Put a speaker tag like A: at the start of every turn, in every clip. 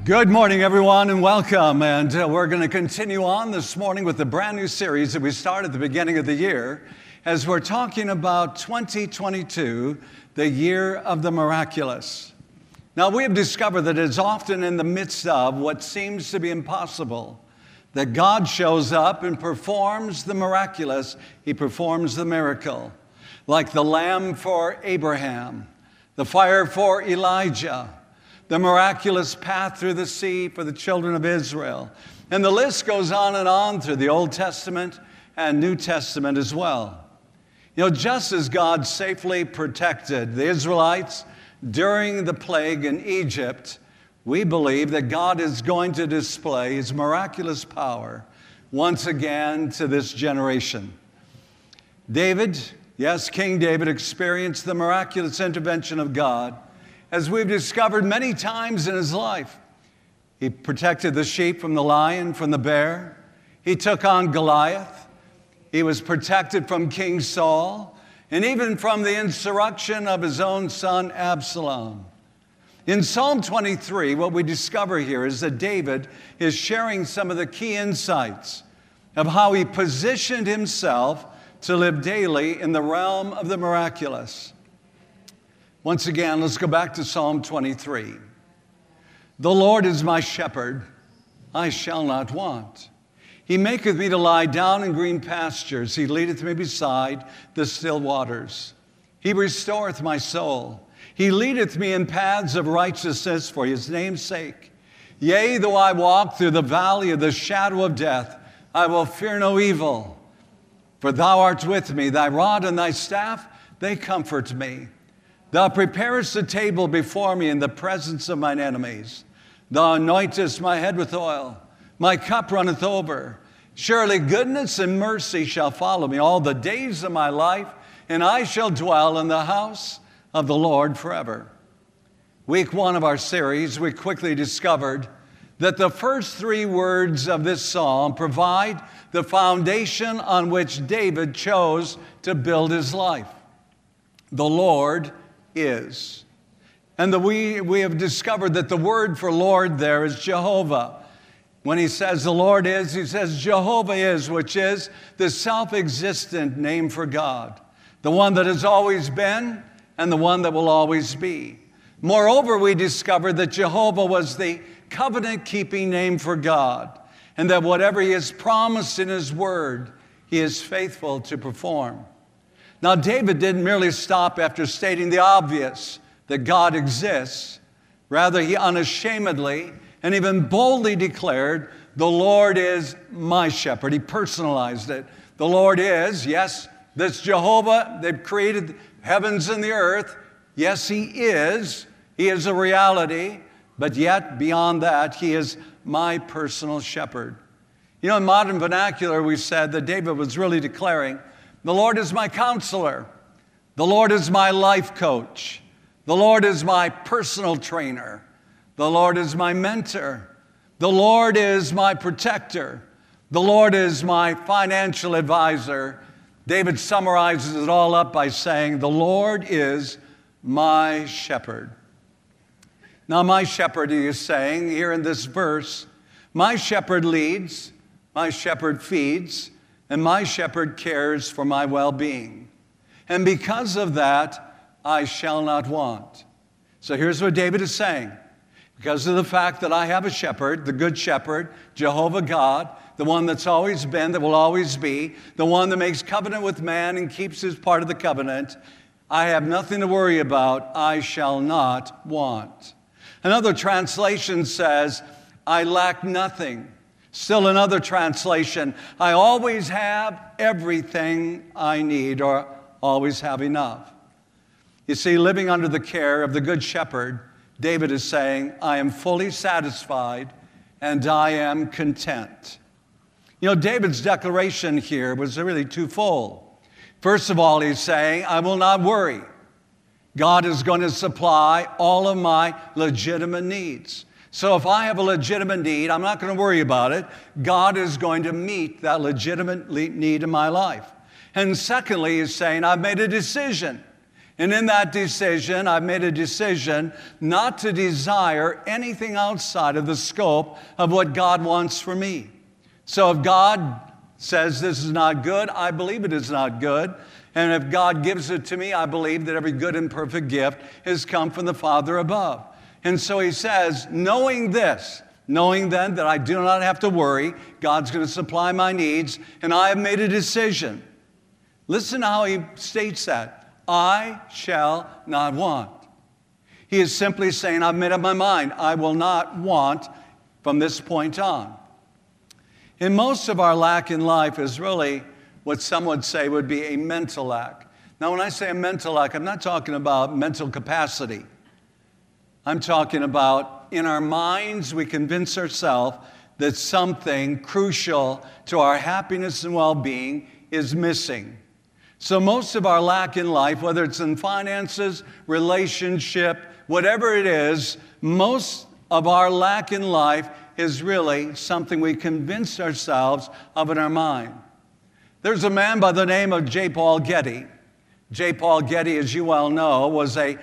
A: Good morning, everyone, and welcome. And we're going to continue on this morning with the brand new series that we started at the beginning of the year as we're talking about 2022, the year of the miraculous. Now, we have discovered that it's often in the midst of what seems to be impossible that God shows up and performs the miraculous. He performs the miracle, like the lamb for Abraham, the fire for Elijah, the miraculous path through the sea for the children of Israel. And the list goes on and on through the Old Testament and New Testament as well. You know, just as God safely protected the Israelites during the plague in Egypt, we believe that God is going to display His miraculous power once again to this generation. David, yes, King David experienced the miraculous intervention of God, as we've discovered many times in his life. He protected the sheep from the lion, from the bear. He took on Goliath. He was protected from King Saul, and even from the insurrection of his own son Absalom. In Psalm 23, what we discover here is that David is sharing some of the key insights of how he positioned himself to live daily in the realm of the miraculous. Once again, let's go back to Psalm 23. The Lord is my shepherd, I shall not want. He maketh me to lie down in green pastures. He leadeth me beside the still waters. He restoreth my soul. He leadeth me in paths of righteousness for his name's sake. Yea, though I walk through the valley of the shadow of death, I will fear no evil. For thou art with me, thy rod and thy staff, they comfort me. Thou preparest a table before me in the presence of mine enemies. Thou anointest my head with oil. My cup runneth over. Surely goodness and mercy shall follow me all the days of my life, and I shall dwell in the house of the Lord forever. Week 1 of our series, we quickly discovered that the first 3 words of this psalm provide the foundation on which David chose to build his life. The Lord is. And we have discovered that the word for Lord there is Jehovah. When he says the Lord is, he says Jehovah is, which is the self-existent name for God, the one that has always been and the one that will always be. Moreover, we discovered that Jehovah was the covenant-keeping name for God, and that whatever he has promised in his word, he is faithful to perform. Now, David didn't merely stop after stating the obvious, that God exists. Rather, he unashamedly and even boldly declared, the Lord is my shepherd. He personalized it. The Lord is, yes, this Jehovah, they've created heavens and the earth. Yes, he is. He is a reality. But yet, beyond that, he is my personal shepherd. You know, in modern vernacular, we said that David was really declaring, the Lord is my counselor. The Lord is my life coach. The Lord is my personal trainer. The Lord is my mentor. The Lord is my protector. The Lord is my financial advisor. David summarizes it all up by saying, the Lord is my shepherd. Now, my shepherd, he is saying here in this verse, my shepherd leads, my shepherd feeds, and my shepherd cares for my well-being. And because of that, I shall not want. So here's what David is saying. Because of the fact that I have a shepherd, the good shepherd, Jehovah God, the one that's always been, that will always be, the one that makes covenant with man and keeps his part of the covenant, I have nothing to worry about. I shall not want. Another translation says, I lack nothing. Still another translation, I always have everything I need, or always have enough. You see, living under the care of the Good Shepherd, David is saying, I am fully satisfied and I am content. You know, David's declaration here was really twofold. First of all, he's saying, I will not worry. God is going to supply all of my legitimate needs. So if I have a legitimate need, I'm not going to worry about it. God is going to meet that legitimate need in my life. And secondly, he's saying, I've made a decision. And in that decision, I've made a decision not to desire anything outside of the scope of what God wants for me. So if God says this is not good, I believe it is not good. And if God gives it to me, I believe that every good and perfect gift has come from the Father above. And so he says, knowing this, knowing then that I do not have to worry, God's going to supply my needs, and I have made a decision. Listen to how he states that. I shall not want. He is simply saying, I've made up my mind. I will not want from this point on. And most of our lack in life is really what some would say would be a mental lack. Now, when I say a mental lack, I'm not talking about mental capacity. I'm talking about in our minds, we convince ourselves that something crucial to our happiness and well-being is missing. So most of our lack in life, whether it's in finances, relationship, whatever it is, most of our lack in life is really something we convince ourselves of in our mind. There's a man by the name of J. Paul Getty. J. Paul Getty, as you well know, was a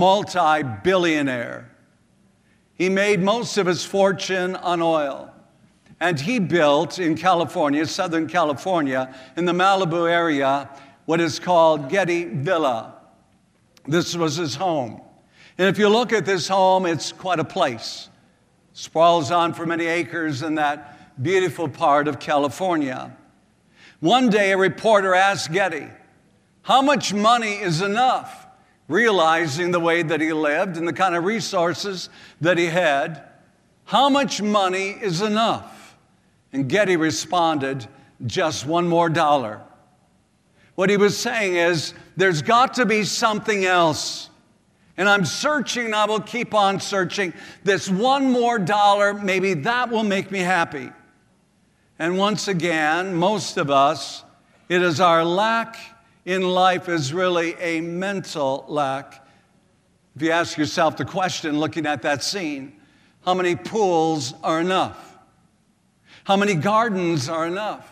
A: multi-billionaire. He made most of his fortune on oil. And he built in California, Southern California, in the Malibu area, what is called Getty Villa. This was his home. And if you look at this home, it's quite a place. Sprawls on for many acres in that beautiful part of California. One day, a reporter asked Getty, how much money is enough? Realizing the way that he lived and the kind of resources that he had, how much money is enough? And Getty responded, just one more dollar. What he was saying is, there's got to be something else. And I'm searching, and I will keep on searching. This one more dollar, maybe that will make me happy. And once again, most of us, it is our lack in life is really a mental lack. If you ask yourself the question, looking at that scene, how many pools are enough? How many gardens are enough?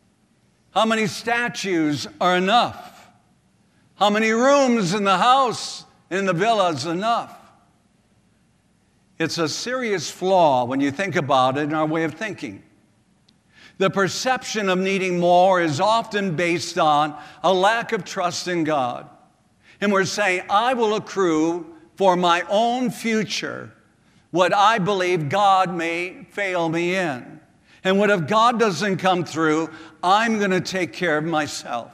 A: How many statues are enough? How many rooms in the house, in the villa is enough? It's a serious flaw when you think about it in our way of thinking. The perception of needing more is often based on a lack of trust in God. And we're saying, I will accrue for my own future what I believe God may fail me in. And what if God doesn't come through, I'm going to take care of myself.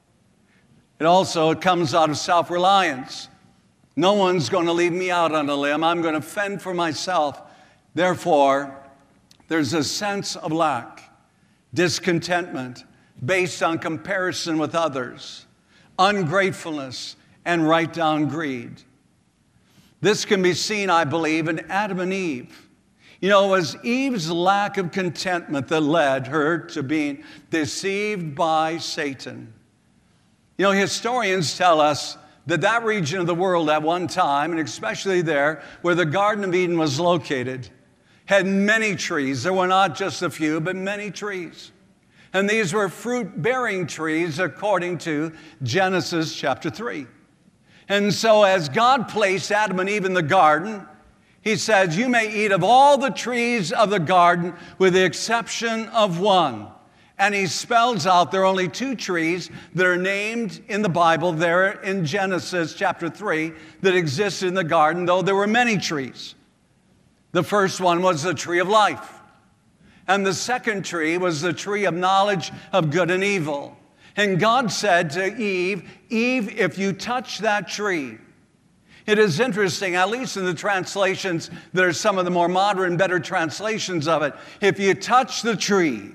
A: It comes out of self-reliance. No one's going to leave me out on a limb. I'm going to fend for myself. Therefore, there's a sense of lack, discontentment based on comparison with others, ungratefulness, and right down greed. This can be seen, I believe, in Adam and Eve. You know, it was Eve's lack of contentment that led her to being deceived by Satan. You know, historians tell us that region of the world at one time, and especially there where the Garden of Eden was located, had many trees. There were not just a few, but many trees. And these were fruit-bearing trees according to Genesis chapter 3. And so as God placed Adam and Eve in the garden, he says, you may eat of all the trees of the garden with the exception of one. And he spells out there are only two trees that are named in the Bible there in Genesis chapter 3 that existed in the garden, though there were many trees. The first one was the tree of life. And the second tree was the tree of knowledge of good and evil. And God said to Eve, Eve, if you touch that tree, it is interesting, at least in the translations that are some of the more modern, better translations of it, if you touch the tree,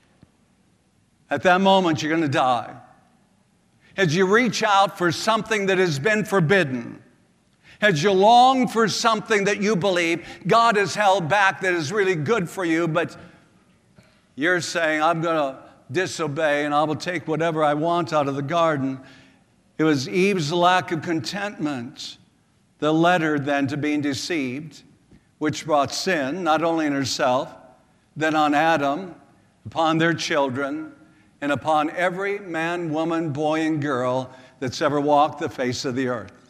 A: at that moment you're going to die. As you reach out for something that has been forbidden, as you long for something that you believe God has held back that is really good for you, but you're saying, I'm going to disobey and I will take whatever I want out of the garden. It was Eve's lack of contentment that led her then to being deceived, which brought sin, not only in herself, then on Adam, upon their children, and upon every man, woman, boy, and girl that's ever walked the face of the earth.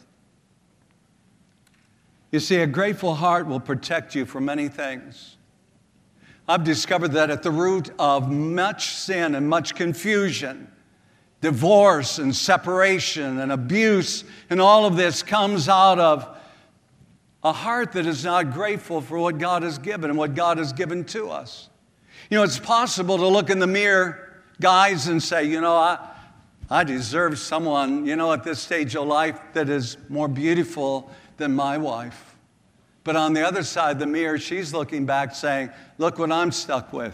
A: You see, a grateful heart will protect you from many things. I've discovered that at the root of much sin and much confusion, divorce and separation and abuse and all of this comes out of a heart that is not grateful for what God has given and what God has given to us. You know, it's possible to look in the mirror, guys, and say, I deserve someone, at this stage of life that is more beautiful than my wife. But on the other side of the mirror, she's looking back saying, look what I'm stuck with.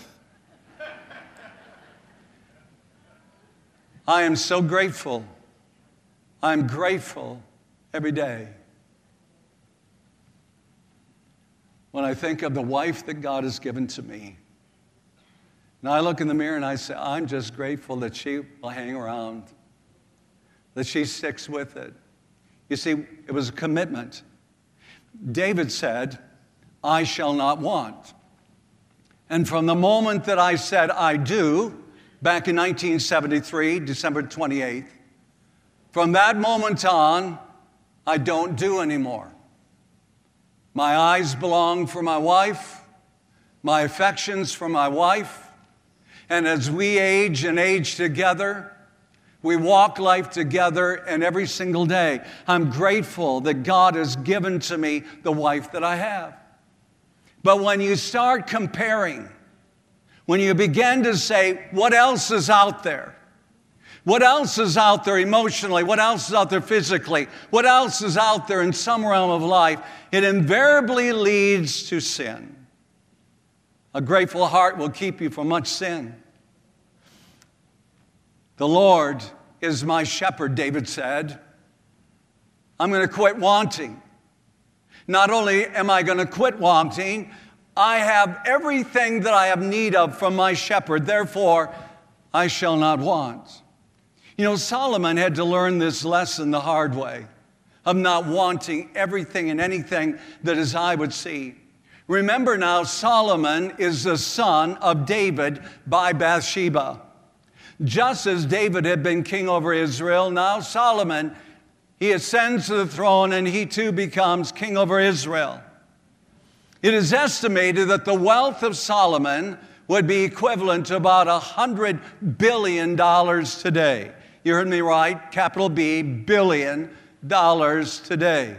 A: I am so grateful. I'm grateful every day. When I think of the wife that God has given to me, and I look in the mirror and I say, I'm just grateful that she will hang around, that she sticks with it. You see, it was a commitment. David said, I shall not want. And from the moment that I said I do, back in 1973, December 28th, from that moment on, I don't do anymore. My eyes belong for my wife, my affections for my wife, and as we age and age together, we walk life together, and every single day, I'm grateful that God has given to me the wife that I have. But when you start comparing, when you begin to say, what else is out there? What else is out there emotionally? What else is out there physically? What else is out there in some realm of life? It invariably leads to sin. A grateful heart will keep you from much sin. The Lord is my shepherd, David said. I'm going to quit wanting. Not only am I going to quit wanting, I have everything that I have need of from my shepherd. Therefore, I shall not want. Solomon had to learn this lesson the hard way of not wanting everything and anything that his eye would see. Remember now, Solomon is the son of David by Bathsheba. Just as David had been king over Israel, now Solomon, he ascends to the throne and he too becomes king over Israel. It is estimated that the wealth of Solomon would be equivalent to about $100 billion today. You heard me right, capital B, billion dollars today.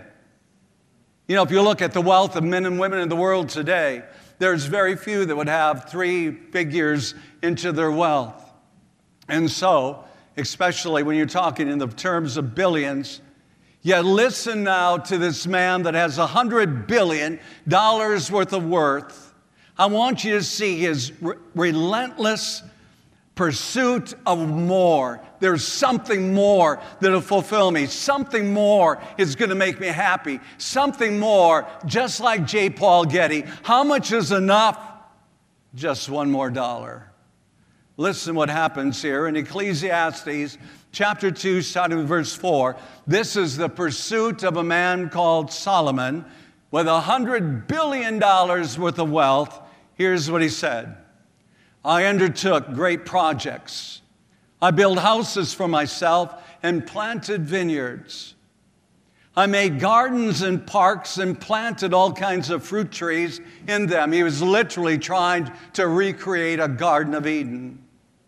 A: If you look at the wealth of men and women in the world today, there's very few that would have 3 figures into their wealth. And so, especially when you're talking in the terms of billions, yet listen now to this man that has $100 billion worth of worth. I want you to see his relentless pursuit of more. There's something more that'll fulfill me. Something more is going to make me happy. Something more, just like J. Paul Getty. How much is enough? Just one more dollar. Listen what happens here in Ecclesiastes chapter 2, starting with verse 4. This is the pursuit of a man called Solomon with $100 billion worth of wealth. Here's what he said. I undertook great projects. I built houses for myself and planted vineyards. I made gardens and parks and planted all kinds of fruit trees in them. He was literally trying to recreate a Garden of Eden.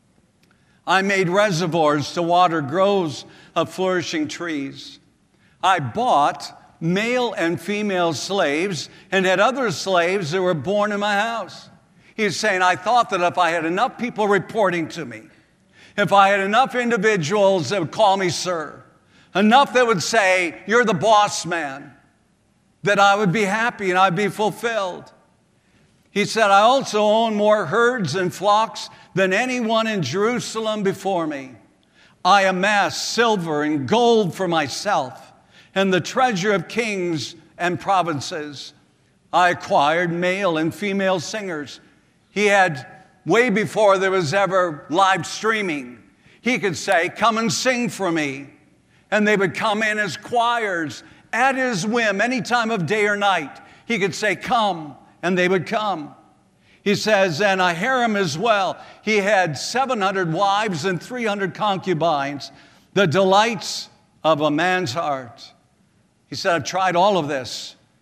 A: I made reservoirs to water groves of flourishing trees. I bought male and female slaves and had other slaves that were born in my house. He's saying, I thought that if I had enough people reporting to me, if I had enough individuals that would call me sir, enough that would say, you're the boss man, that I would be happy and I'd be fulfilled. He said, I also own more herds and flocks than anyone in Jerusalem before me. I amassed silver and gold for myself and the treasure of kings and provinces. I acquired male and female singers. He had, way before there was ever live streaming, he could say, come and sing for me. And they would come in as choirs at his whim, any time of day or night. He could say, come, and they would come. He says, and a harem as well. He had 700 wives and 300 concubines, the delights of a man's heart. He said, I've tried all of this,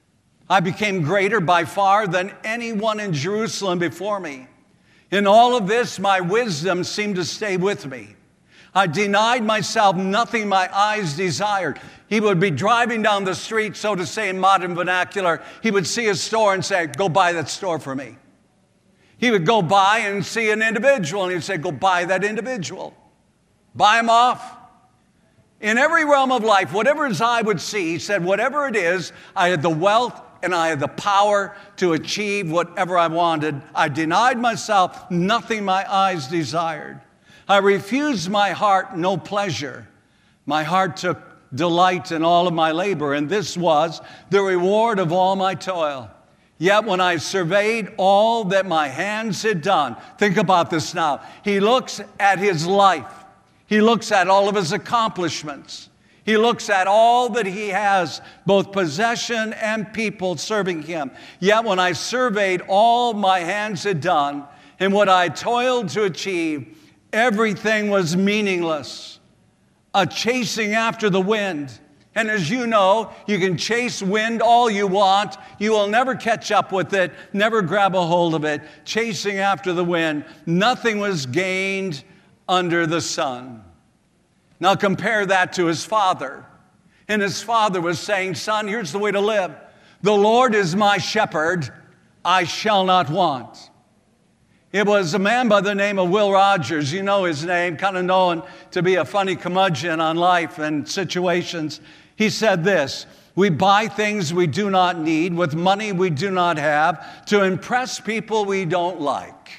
A: I became greater by far than anyone in Jerusalem before me. In all of this, my wisdom seemed to stay with me. I denied myself nothing my eyes desired. He would be driving down the street, so to say in modern vernacular. He would see a store and say, go buy that store for me. He would go by and see an individual, and he'd say, go buy that individual. Buy him off. In every realm of life, whatever his eye would see, he said, whatever it is, I had the wealth and I had the power to achieve whatever I wanted. I denied myself nothing my eyes desired. I refused my heart no pleasure. My heart took delight in all of my labor, and this was the reward of all my toil. Yet when I surveyed all that my hands had done, think about this now. He looks at his life. He looks at all of his accomplishments. He looks at all that he has, both possession and people serving him. Yet when I surveyed all my hands had done and what I toiled to achieve, everything was meaningless, a chasing after the wind. And as you know, you can chase wind all you want. You will never catch up with it, never grab a hold of it. Chasing after the wind, nothing was gained under the sun. Now compare that to his father. And his father was saying, son, here's the way to live. The Lord is my shepherd, I shall not want. It was a man by the name of Will Rogers. You know his name, kind of known to be a funny curmudgeon on life and situations. He said this, we buy things we do not need with money we do not have to impress people we don't like.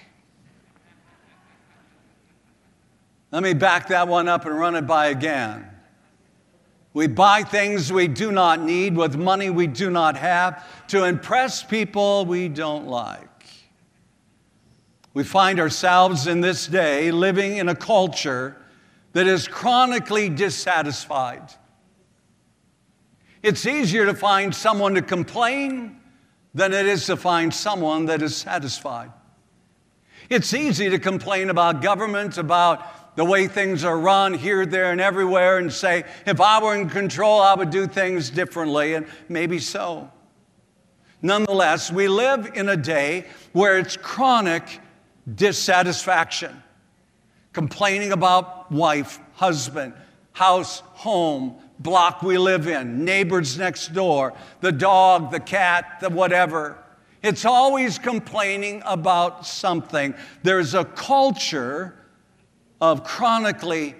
A: Let me back that one up and run it by again. We buy things we do not need with money we do not have to impress people we don't like. We find ourselves in this day living in a culture that is chronically dissatisfied. It's easier to find someone to complain than it is to find someone that is satisfied. It's easy to complain about government, about the way things are run here, there, and everywhere, and say, if I were in control, I would do things differently, and maybe so. Nonetheless, we live in a day where it's chronic dissatisfaction. Complaining about wife, husband, house, home, block we live in, neighbors next door, the dog, the cat, the whatever. It's always complaining about something. There's a culture of chronically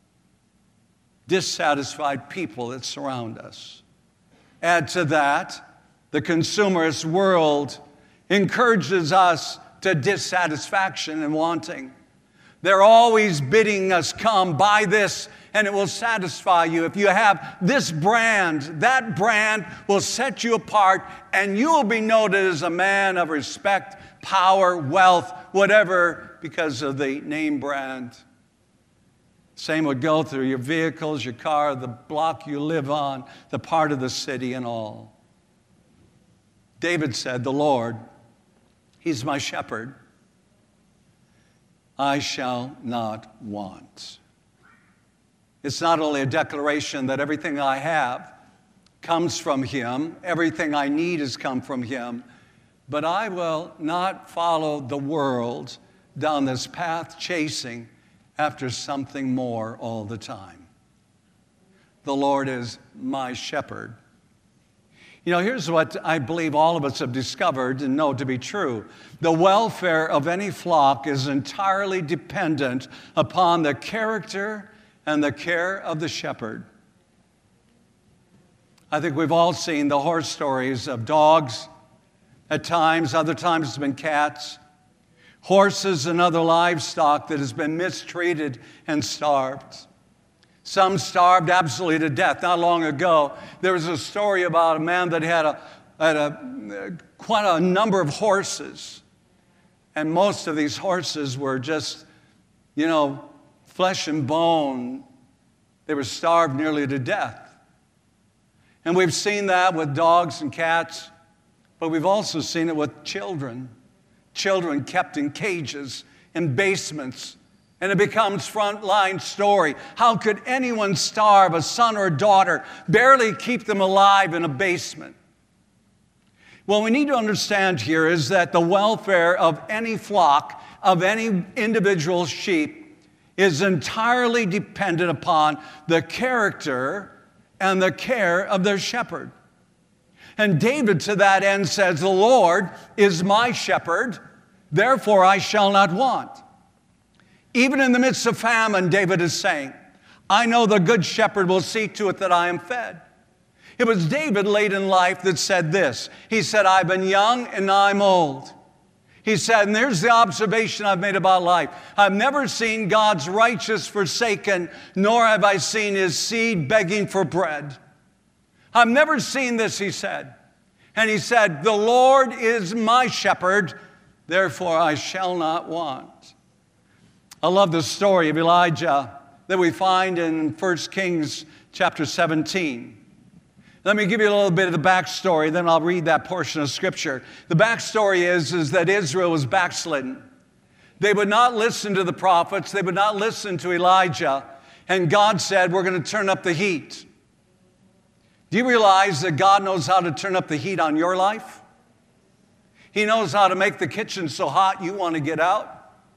A: dissatisfied people that surround us. Add to that, the consumerist world encourages us to dissatisfaction and wanting. They're always bidding us, come, buy this, and it will satisfy you. If you have this brand, that brand will set you apart, and you will be noted as a man of respect, power, wealth, whatever, because of the name brand. Same would go through your vehicles, your car, the block you live on, the part of the city and all. David said, the Lord, He's my shepherd. I shall not want. It's not only a declaration that everything I have comes from Him, everything I need has come from Him, but I will not follow the world down this path chasing after something more all the time. The Lord is my shepherd. You know, here's what I believe all of us have discovered and know to be true. The welfare of any flock is entirely dependent upon the character and the care of the shepherd. I think we've all seen the horror stories of dogs. At times, other times it's been cats. Horses and other livestock that has been mistreated and starved. Some starved absolutely to death. Not long ago, there was a story about a man that had quite a number of horses. And most of these horses were just, flesh and bone. They were starved nearly to death. And we've seen that with dogs and cats, but we've also seen it with children. Children kept in cages, in basements, and it becomes frontline story. How could anyone starve a son or a daughter, barely keep them alive in a basement? What we need to understand here is that the welfare of any flock, of any individual sheep, is entirely dependent upon the character and the care of their shepherd. And David to that end says, "The Lord is my shepherd, therefore I shall not want." Even in the midst of famine, David is saying, "I know the good shepherd will see to it that I am fed." It was David late in life that said this. He said, "I've been young and now I'm old." He said, and there's the observation I've made about life. "I've never seen God's righteous forsaken, nor have I seen his seed begging for bread." I've never seen this, he said. And he said, "The Lord is my shepherd, therefore I shall not want." I love the story of Elijah that we find in 1 Kings chapter 17. Let me give you a little bit of the backstory, then I'll read that portion of Scripture. The backstory is that Israel was backslidden. They would not listen to the prophets. They would not listen to Elijah. And God said, "We're going to turn up the heat." Do you realize that God knows how to turn up the heat on your life? He knows how to make the kitchen so hot you want to get out.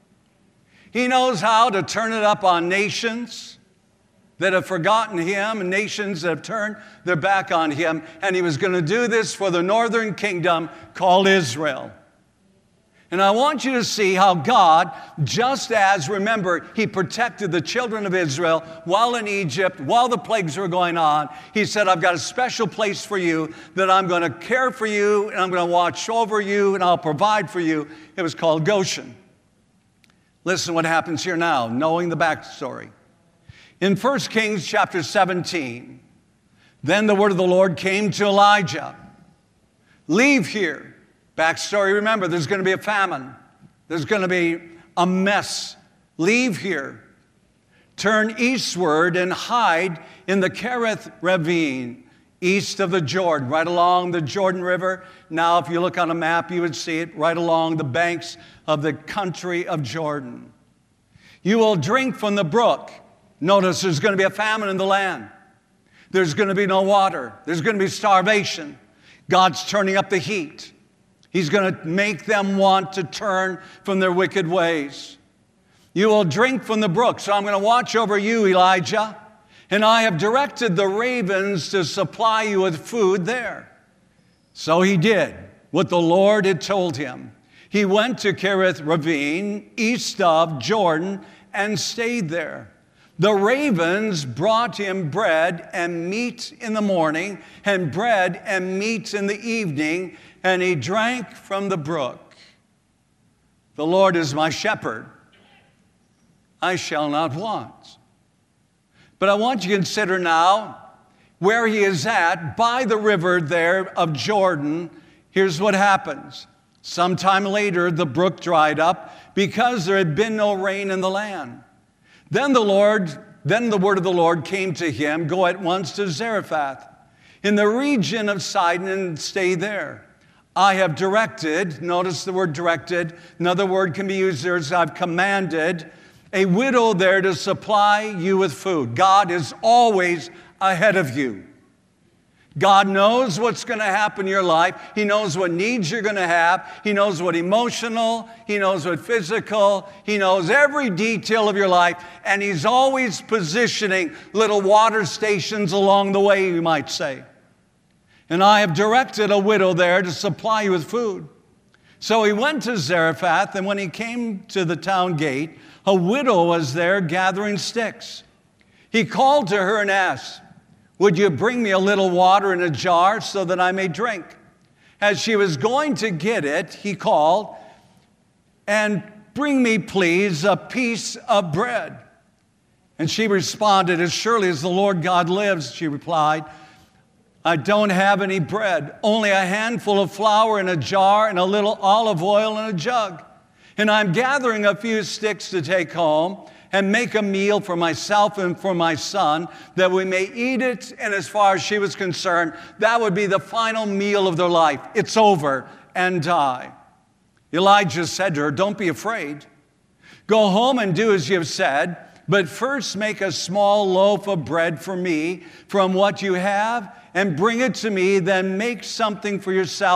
A: He knows how to turn it up on nations that have forgotten him and nations that have turned their back on him. And he was going to do this for the northern kingdom called Israel. And I want you to see how God, just as, remember, he protected the children of Israel while in Egypt, while the plagues were going on, he said, "I've got a special place for you that I'm going to care for you and I'm going to watch over you and I'll provide for you." It was called Goshen. Listen what happens here now, knowing the backstory. In 1 Kings chapter 17, then the word of the Lord came to Elijah. "Leave here." Backstory, remember, there's going to be a famine. There's going to be a mess. "Leave here. Turn eastward and hide in the Kerith ravine, east of the Jordan," right along the Jordan River. Now, if you look on a map, you would see it right along the banks of the country of Jordan. "You will drink from the brook." Notice there's going to be a famine in the land. There's going to be no water. There's going to be starvation. God's turning up the heat. He's going to make them want to turn from their wicked ways. "You will drink from the brook." So I'm going to watch over you, Elijah. "And I have directed the ravens to supply you with food there." So he did what the Lord had told him. He went to Kerith ravine, east of Jordan, and stayed there. The ravens brought him bread and meat in the morning, and bread and meat in the evening, and he drank from the brook. "The Lord is my shepherd. I shall not want." But I want you to consider now where he is at, by the river there of Jordan. Here's what happens. Sometime later, the brook dried up because there had been no rain in the land. Then the word of the Lord came to him, "Go at once to Zarephath in the region of Sidon and stay there. I have directed," notice the word directed, another word can be used there as "I've commanded," "a widow there to supply you with food." God is always ahead of you. God knows what's going to happen in your life. He knows what needs you're going to have. He knows what emotional. He knows what physical. He knows every detail of your life. And he's always positioning little water stations along the way, you might say. "And I have directed a widow there to supply you with food." So he went to Zarephath, and when he came to the town gate, a widow was there gathering sticks. He called to her and asked, "Would you bring me a little water in a jar so that I may drink?" As she was going to get it, he called, "And bring me, please, a piece of bread." And she responded, "As surely as the Lord God lives," she replied, "I don't have any bread, only a handful of flour in a jar and a little olive oil in a jug. And I'm gathering a few sticks to take home and make a meal for myself and for my son, that we may eat it." And as far as she was concerned, that would be the final meal of their life. It's over and die. Elijah said to her, "Don't be afraid. Go home and do as you have said, but first make a small loaf of bread for me from what you have and bring it to me. Then make something for yourself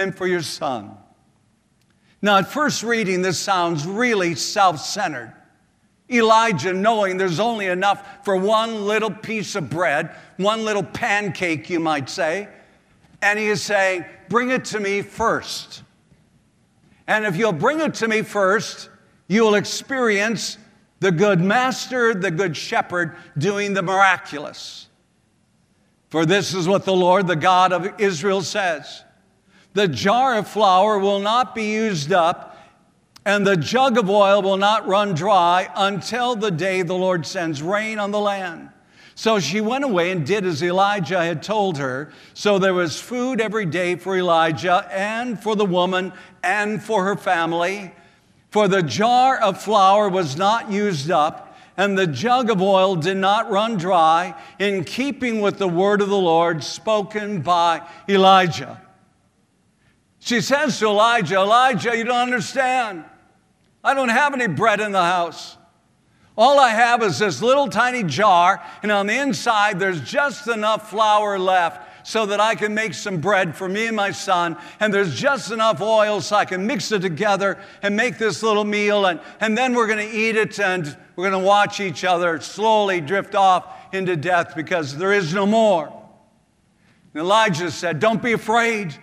A: and for your son. Now, at first reading, this sounds really self-centered. Elijah, knowing there's only enough for one little piece of bread, one little pancake, you might say, and he is saying, bring it to me first. And if you'll bring it to me first, you will experience the good master, the good shepherd, doing the miraculous. For this is what the Lord, the God of Israel, says. The jar of flour will not be used up, and the jug of oil will not run dry until the day the Lord sends rain on the land. So she went away and did as Elijah had told her. So there was food every day for Elijah and for the woman and for her family. For the jar of flour was not used up, and the jug of oil did not run dry, in keeping with the word of the Lord spoken by Elijah. She says to Elijah, Elijah, you don't understand. I don't have any bread in the house. All I have is this little tiny jar, and on the inside there's just enough flour left so that I can make some bread for me and my son, and there's just enough oil so I can mix it together and make this little meal, and then we're going to eat it, and we're going to watch each other slowly drift off into death because there is no more. And Elijah said, don't be afraid.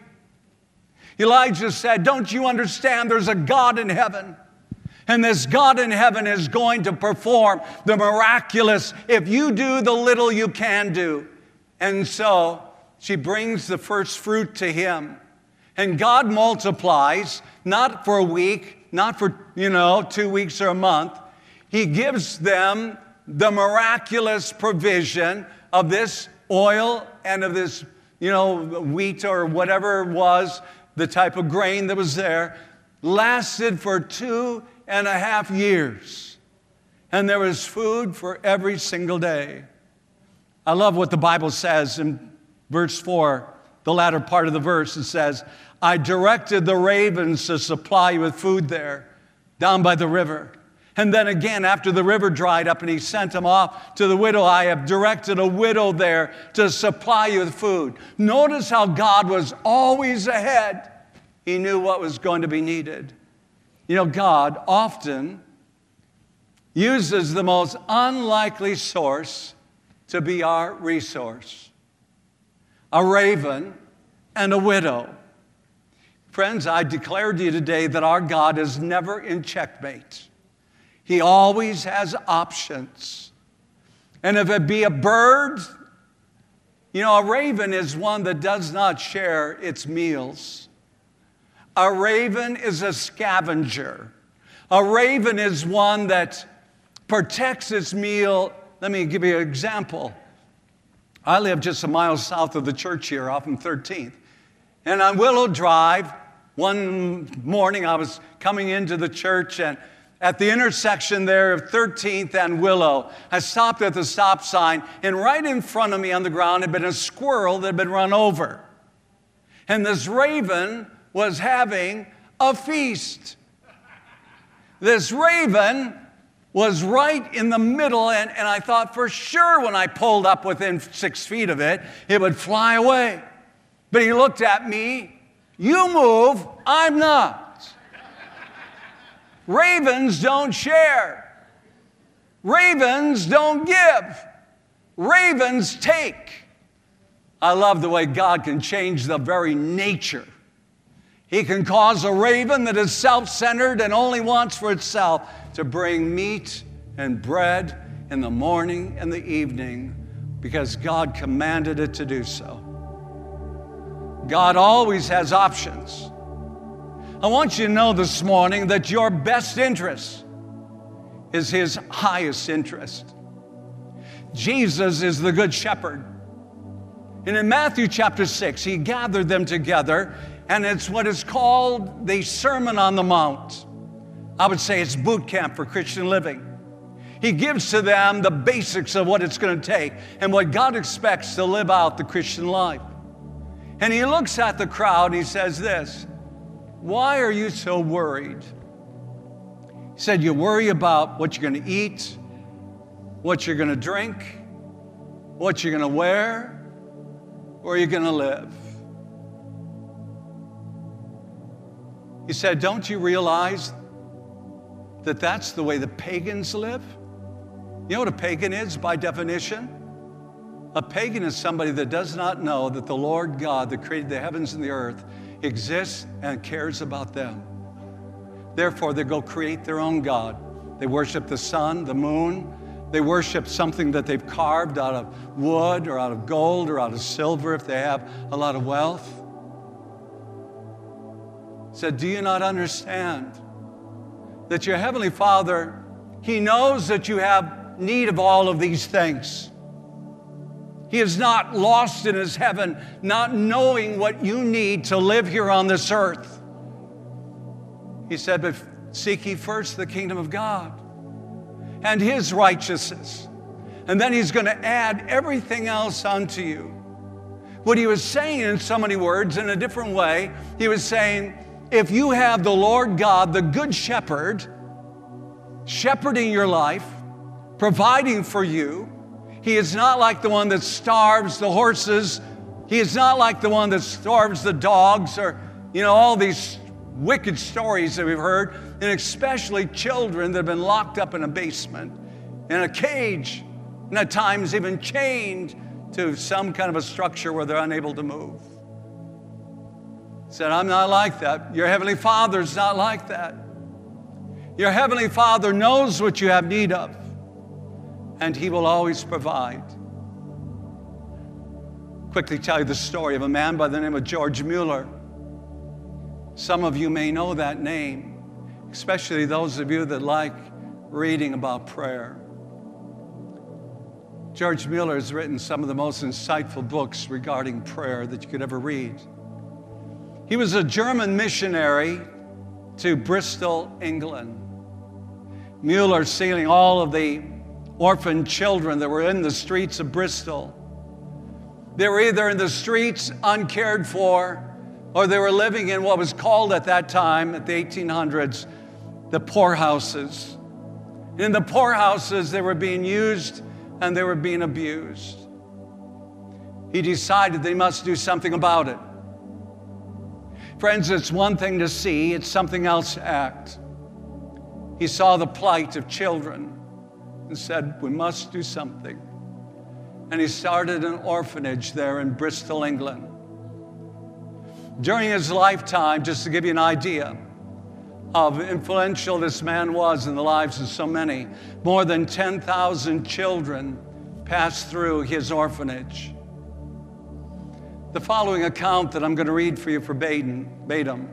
A: Elijah said, don't you understand there's a God in heaven? And this God in heaven is going to perform the miraculous if you do the little you can do. And so she brings the first fruit to him. And God multiplies, not for a week, not for, 2 weeks or a month. He gives them the miraculous provision of this oil and of this, wheat or whatever it was, the type of grain that was there, lasted for 2.5 years. And there was food for every single day. I love what the Bible says in verse 4, the latter part of the verse. It says, I directed the ravens to supply you with food there, down by the river. And then again, after the river dried up and he sent them off to the widow, I have directed a widow there to supply you with food. Notice how God was always ahead. He knew what was going to be needed. God often uses the most unlikely source to be our resource. A raven and a widow. Friends, I declare to you today that our God is never in checkmate. He always has options. And if it be a bird, a raven is one that does not share its meals. A raven is a scavenger. A raven is one that protects its meal. Let me give you an example. I live just a mile south of the church here off of 13th. And on Willow Drive, one morning I was coming into the church, and at the intersection there of 13th and Willow, I stopped at the stop sign, and right in front of me on the ground had been a squirrel that had been run over. And this raven was having a feast. This raven was right in the middle, and I thought for sure when I pulled up within 6 feet of it, it would fly away. But he looked at me, you move, I'm not. Ravens don't share. Ravens don't give. Ravens take. I love the way God can change the very nature. He can cause a raven that is self-centered and only wants for itself to bring meat and bread in the morning and the evening because God commanded it to do so. God always has options. I want you to know this morning that your best interest is His highest interest. Jesus is the Good Shepherd. And in Matthew chapter 6, He gathered them together, and it's what is called the Sermon on the Mount. I would say it's boot camp for Christian living. He gives to them the basics of what it's going to take and what God expects to live out the Christian life. And He looks at the crowd and He says this, why are you so worried? He said, you worry about what you're going to eat, what you're going to drink, what you're going to wear, or you're going to live. He said, don't you realize that that's the way the pagans live? You know what a pagan is by definition? A pagan is somebody that does not know that the Lord God that created the heavens and the earth exists and cares about them. Therefore, they go create their own God. They worship the sun, the moon. They worship something that they've carved out of wood or out of gold or out of silver if they have a lot of wealth. He said, do you not understand that your Heavenly Father, He knows that you have need of all of these things. He is not lost in His heaven, not knowing what you need to live here on this earth. He said, but seek ye first the kingdom of God and His righteousness, and then He's going to add everything else unto you. What He was saying in so many words, in a different way, He was saying, if you have the Lord God, the Good Shepherd, shepherding your life, providing for you, He is not like the one that starves the horses. He is not like the one that starves the dogs, or, all these wicked stories that we've heard, and especially children that have been locked up in a basement, in a cage, and at times even chained to some kind of a structure where they're unable to move. He said, I'm not like that. Your Heavenly Father's not like that. Your Heavenly Father knows what you have need of, and He will always provide. Quickly tell you the story of a man by the name of George Mueller. Some of you may know that name, especially those of you that like reading about prayer. George Mueller has written some of the most insightful books regarding prayer that you could ever read. He was a German missionary to Bristol, England. Mueller seeing all of the orphan children that were in the streets of Bristol. They were either in the streets uncared for, or they were living in what was called at that time, at the 1800s, the poorhouses. In the poorhouses, they were being used and they were being abused. He decided that he must do something about it. Friends, it's one thing to see, it's something else to act. He saw the plight of children and said, we must do something. And he started an orphanage there in Bristol, England. During his lifetime, just to give you an idea of how influential this man was in the lives of so many, more than 10,000 children passed through his orphanage. The following account that I'm going to read for you verbatim,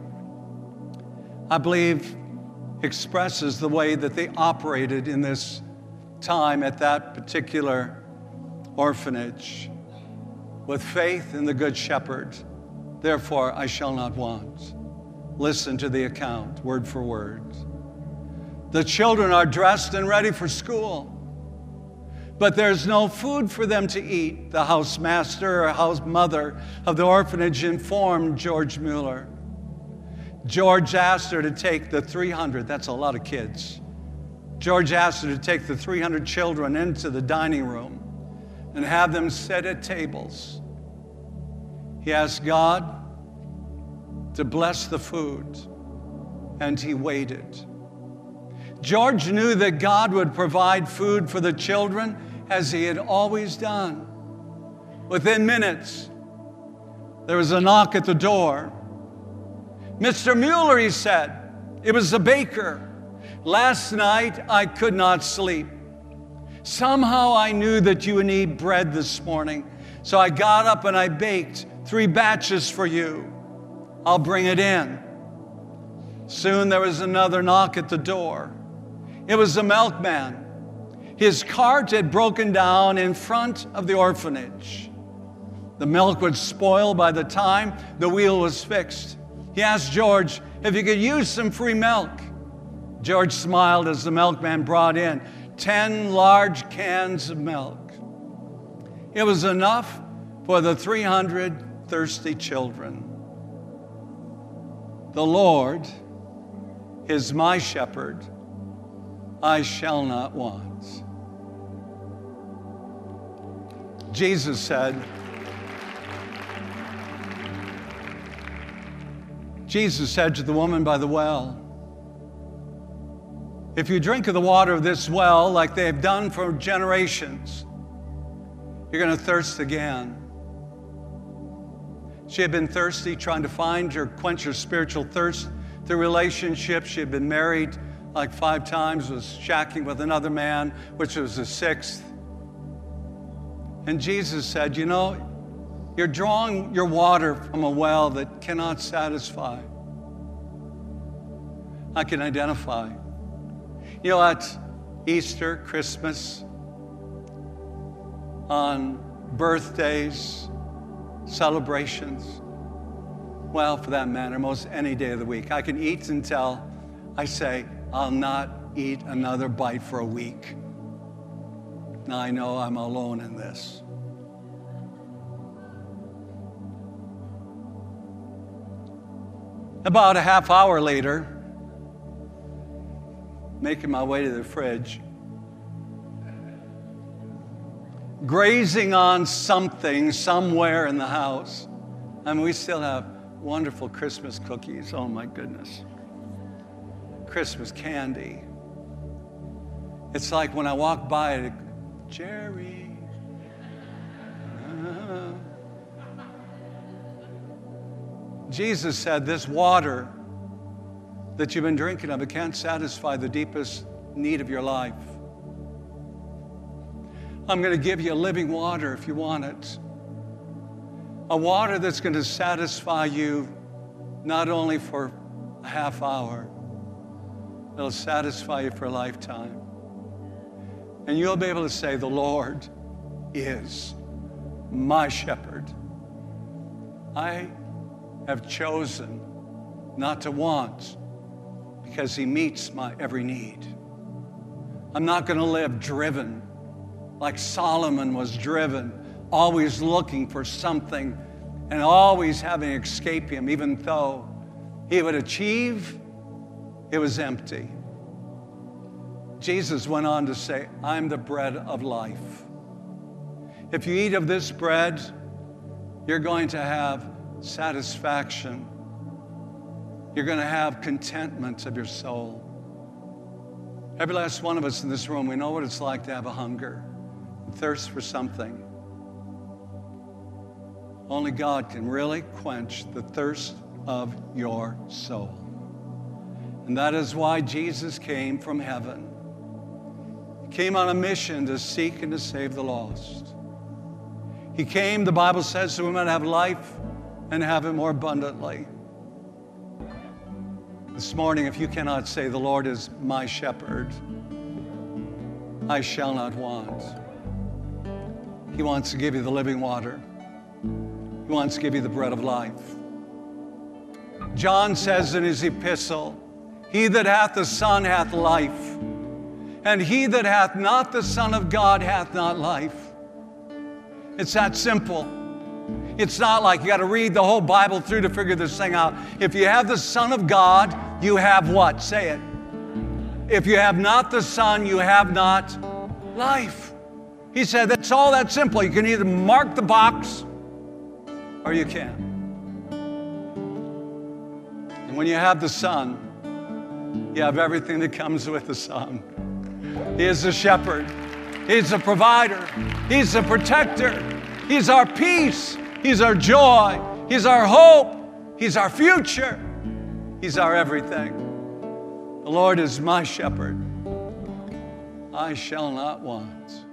A: I believe expresses the way that they operated in this time at that particular orphanage. With faith in the Good Shepherd, therefore I shall not want. Listen to the account, word for word. The children are dressed and ready for school, but there's no food for them to eat. The housemaster or house mother of the orphanage informed George Mueller. George asked her to take the 300, that's a lot of kids. George asked her to take the 300 children into the dining room and have them sit at tables. He asked God to bless the food, and he waited. George knew that God would provide food for the children as he had always done. Within minutes, there was a knock at the door. Mr. Mueller, he said, it was the baker. Last night, I could not sleep. Somehow I knew that you would need bread this morning, so I got up and I baked 3 batches for you. I'll bring it in. Soon there was another knock at the door. It was the milkman. His cart had broken down in front of the orphanage. The milk would spoil by the time the wheel was fixed. He asked George if he could use some free milk. George smiled as the milkman brought in 10 large cans of milk. It was enough for the 300 thirsty children. The Lord is my shepherd. I shall not want. Jesus said, Jesus said to the woman by the well, if you drink of the water of this well like they have done for generations, you're going to thirst again. She had been thirsty, trying to quench her spiritual thirst through relationships. She had been married like 5 times, was shacking with another man, which was the 6th. And Jesus said, you know, you're drawing your water from a well that cannot satisfy. I can identify. You know, at Easter, Christmas, on birthdays, celebrations, well, for that matter, most any day of the week, I can eat until I say, I'll not eat another bite for a week. Now I know I'm alone in this. About a half hour later, making my way to the fridge, grazing on something somewhere in the house. I mean, we still have wonderful Christmas cookies. Oh my goodness. Christmas candy. It's like when I walk by it, Jerry. Jesus said, this water that you've been drinking of, it can't satisfy the deepest need of your life. I'm going to give you a living water if you want it. A water that's going to satisfy you not only for a half hour, it'll satisfy you for a lifetime. And you'll be able to say, the Lord is my shepherd. I have chosen not to want because he meets my every need. I'm not going to live driven like Solomon was driven, always looking for something and always having it escape him, even though he would achieve, it was empty. Jesus went on to say, I'm the bread of life. If you eat of this bread, you're going to have satisfaction. You're going to have contentment of your soul. Every last one of us in this room, we know what it's like to have a hunger, a thirst for something. Only God can really quench the thirst of your soul. And that is why Jesus came from heaven. He came on a mission to seek and to save the lost. He came, the Bible says, so we might have life and have it more abundantly. This morning, if you cannot say, the Lord is my shepherd, I shall not want. He wants to give you the living water. He wants to give you the bread of life. John says in his epistle, he that hath the Son hath life, and he that hath not the Son of God hath not life. It's that simple. It's not like you got to read the whole Bible through to figure this thing out. If you have the Son of God, you have what? Say it. If you have not the Son, you have not life. He said that's all that simple. You can either mark the box or you can't. And when you have the Son, you have everything that comes with the Son. He is the shepherd. He's the provider. He's the protector. He's our peace. He's our joy. He's our hope. He's our future. He's our everything. The Lord is my shepherd. I shall not want.